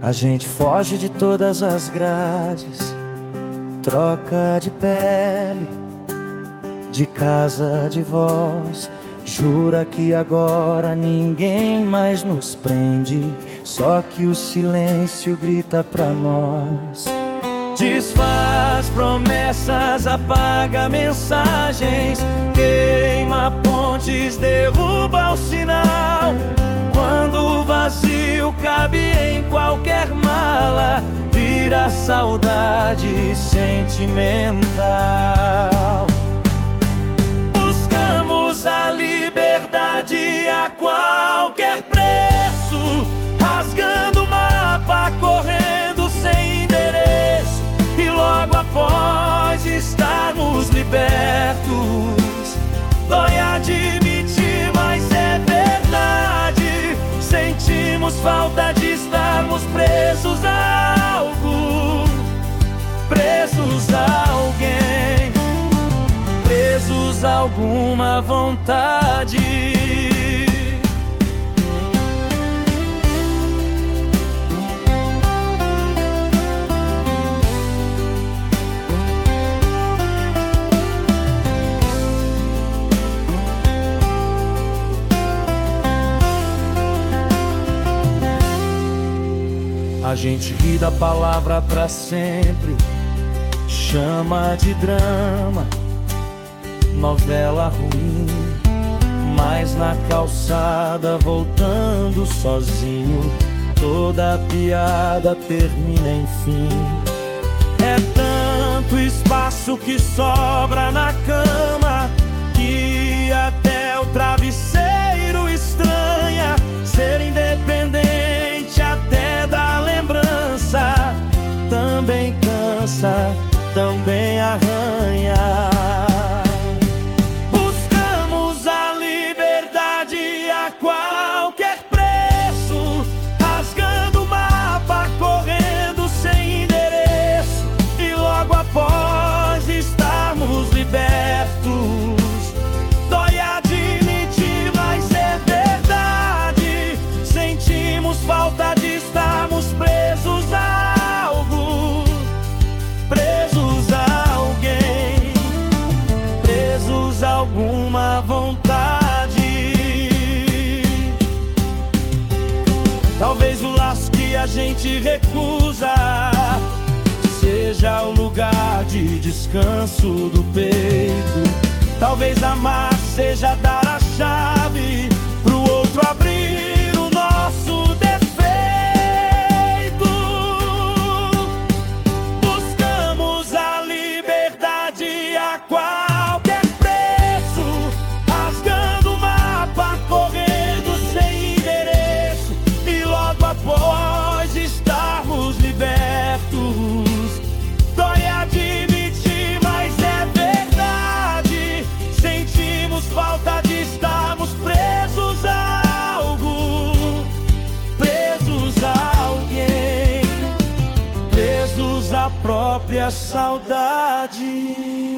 A gente foge de todas as grades, troca de pele, de casa, de voz. Jura que agora ninguém mais nos prende, só que o silêncio grita pra nós. Desfaz promessas, apaga mensagens, queima pontes, derruba o sinal. Quando o vazio cabe em qualquer mala, vira saudade sentimental. Buscamos a liberdade a qualquer preço, rasgando o mapa, correndo sem endereço. E logo após estarmos libertos, dói admitir, mas é verdade. Sentimos falta de estarmos presos a algo, presos a alguém, presos a alguma vontade. A gente ri da palavra pra sempre, chama de drama, novela ruim. Mas na calçada, voltando sozinho, toda piada termina enfim. É tanto espaço que sobra na cama, que até o travesseiro estranha. Ser independente até da lembrança também cansa, também arranha. Buscamos a liberdade a qualquer preço, rasgando o mapa, correndo sem endereço. E logo após estarmos libertos, dói admitir, mas é verdade. Sentimos falta de estarmos presos a algo, presos a alguém, presos a alguma vontade. Talvez o laço que a gente recusa seja o lugar de descanso do peito. Talvez amar seja dar a chave pro outro abrir o nosso defeito. Buscamos a liberdade a qualquer preço, rasgando o mapa, correndo sem endereço. E logo após estarmos libertos, dói admitir, mas é verdade. Sentimos falta de estarmos presos a algo, presos a alguém, presos à própria saudade.